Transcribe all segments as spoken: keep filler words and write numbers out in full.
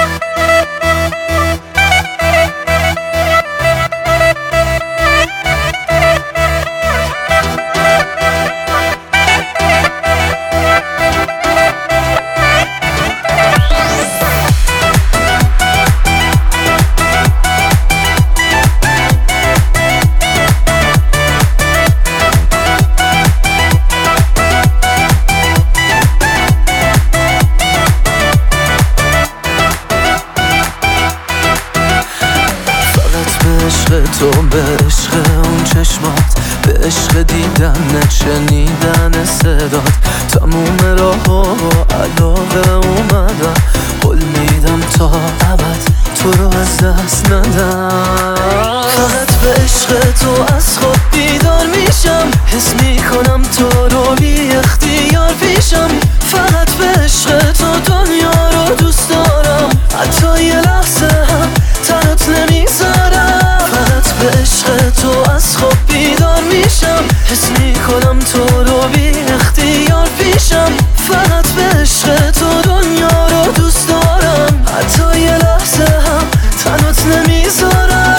تو به عشق اون چشمات، به عشق دیدن شنیدن صدات، تموم راه ها علاقه اومدم، قول میدم تا ابد تو رو از دست ندم. فقط به عشق تو از خواب بیدار میشم، حس میکنم تو رو بی اختیار پیشم. فقط به عشق تو دنیا رو دوست دارم، حتی یه لحظه هم تنت نمیذارم. فقط به عشق تو از خواب بیدار میشم، حس میکنم تو رو بی اختیار پیشم. فقط به عشق تو دنیا رو دوست دارم، حتی یه لحظه هم تنت نمیذارم.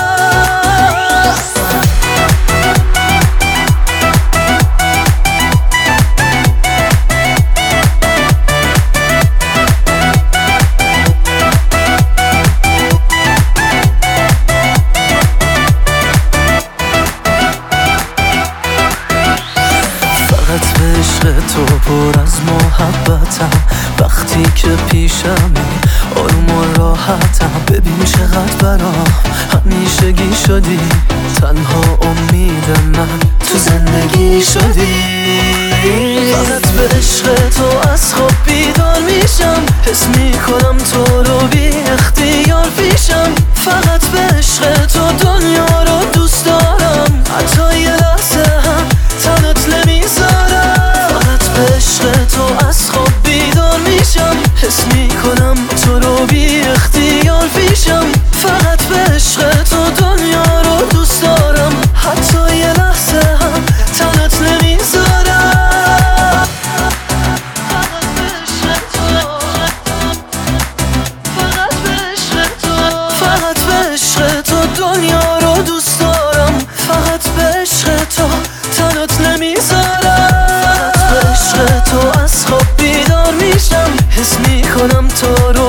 تو پر از محبتم، وقتی که پیشمی آروم و راحتم. ببین چقدر برام همیشگی شدی، تنها امید من تو زندگی شدی. فقط به عشق تو از خواب بیدار میشم، حس میکنم تو رو بی اختیار پیشم. فقط به عشق تو دنیا رو دوست دارم، حتی یه لحظه هم تنت نمیذارم. به عشق تو از خواب بیدار میشم، حس میکنم تو رو بی اختیار پیشم. فقط به عشق تو دنیا رو دوست دارم، حتی یه لحظه هم تنت نمیذارم. فقط به عشق تو، فقط به عشق تو، فقط به عشق تو دنیا رو دوست دارم، فقط به عشق تو تنت نمیذارم. تو از خواب بیدار میشم، حس میکنم تو رو